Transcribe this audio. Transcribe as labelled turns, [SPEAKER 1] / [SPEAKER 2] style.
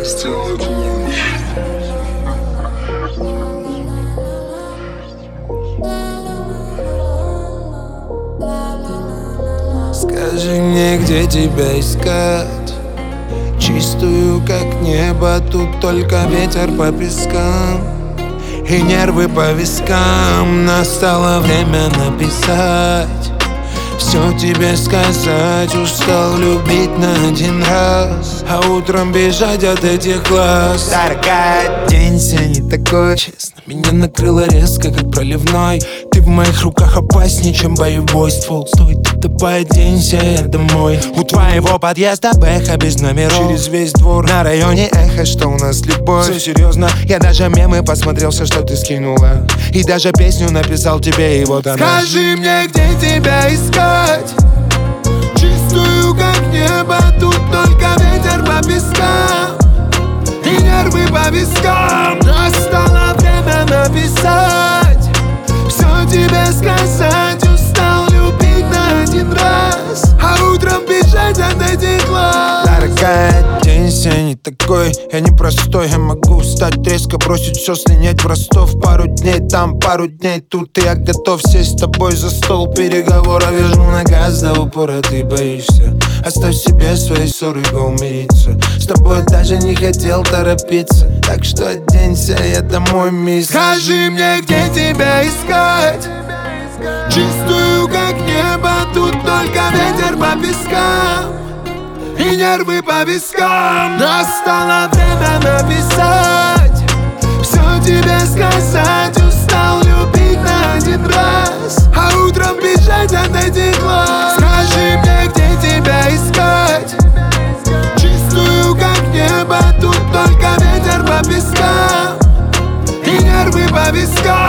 [SPEAKER 1] сделать лучше.
[SPEAKER 2] Скажи мне, где тебя искать? Чистую, как небо, тут только ветер по пескам и нервы по вискам. Настало время написать, все тебе сказать. Устал любить на один раз, а утром бежать от этих глаз. Дорогая, день сегодня не такой. Честно, меня накрыло резко, как проливной. Ты в моих руках опаснее, чем боевой ствол. Стоит тебе оденься, я домой. У твоего подъезда бэха без номеров. Через весь двор на районе эхо, что у нас любовь. Все серьезно, я даже мемы посмотрел, все, что ты скинула. И даже песню написал тебе, и вот она. Скажи мне, где тебя искать? Чистую, как небо, тут только ветер по пескам и нервы по вискам. Настало время написать, все тебе сказать. Устал любить на один раз, а утром бежать от этих глаз. Дорогая, день сегодня не такой, я не простой. Я могу встать резко, бросить все, слинять в Ростов. Пару дней там, пару дней тут, и я готов сесть с тобой за стол переговоров. Я жму на газ до упора, ты боишься. Оставь себе свои ссоры, го умириться. С тобой даже не хотел торопиться, так что оденься, я домой, мисс. Скажи мне, где тебя искать? Чистую, как небо, тут только ветер по пескам и нервы по вискам. Настало время написать, все тебе сказать. Устал любить на один раз, а утром бежать от этих глаз. Скажи мне, где тебя искать? Чистую, как небо, тут только ветер по пескам и нервы по вискам.